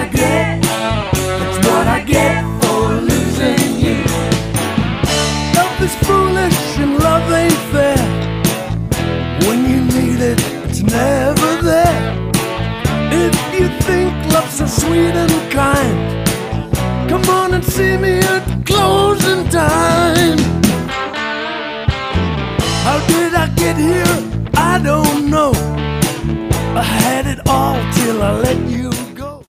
I get. That's what I get for losing you. Love is foolish and love ain't fair. When you need it, it's never there. If you think love's so sweet and kind, come on and see me at closing time. How did I get here? I don't know. I had it all till I let you